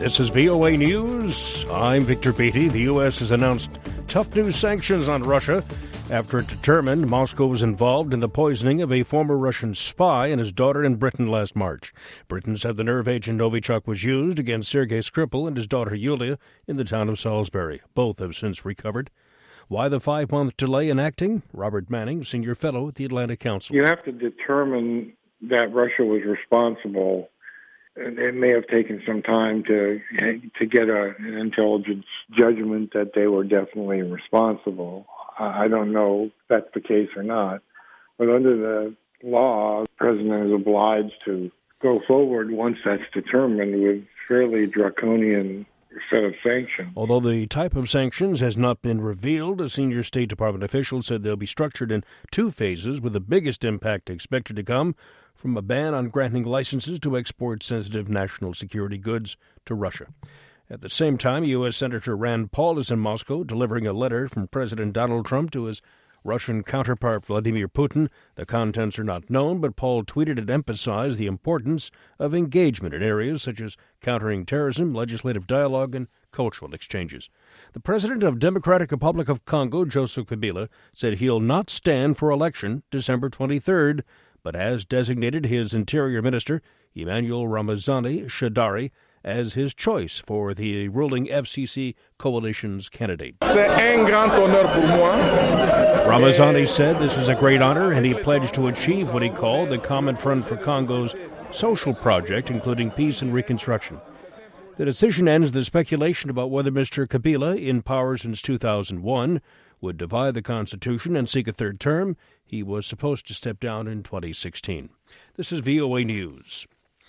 This is VOA News. I'm Victor Beatty. The U.S. has announced tough new sanctions on Russia after it determined Moscow was involved in the poisoning of a former Russian spy and his daughter in Britain last March. Britain said the nerve agent Novichok was used against Sergei Skripal and his daughter Yulia in the town of Salisbury. Both have since recovered. Why the 5-month delay in acting? Robert Manning, senior fellow at the Atlantic Council. You have to determine that Russia was responsible. It may have taken some time to get an intelligence judgment that they were definitely responsible. I don't know if that's the case or not. But under the law, the president is obliged to go forward once that's determined with fairly draconian set of sanctions. Although the type of sanctions has not been revealed, a senior State Department official said they'll be structured in 2 phases, with the biggest impact expected to come from a ban on granting licenses to export sensitive national security goods to Russia. At the same time, U.S. Senator Rand Paul is in Moscow delivering a letter from President Donald Trump to his Russian counterpart Vladimir Putin. The contents are not known, but Paul tweeted and emphasized the importance of engagement in areas such as countering terrorism, legislative dialogue, and cultural exchanges. The president of Democratic Republic of Congo, Joseph Kabila, said he'll not stand for election December 23rd, but has designated his Interior Minister, Emmanuel Ramazani Shadari, as his choice for the ruling FCC coalition's candidate. Ramazani said this is a great honor, and he pledged to achieve what he called the Common Front for Congo's social project, including peace and reconstruction. The decision ends the speculation about whether Mr. Kabila, in power since 2001, would divide the Constitution and seek a third term. He was supposed to step down in 2016. This is VOA News.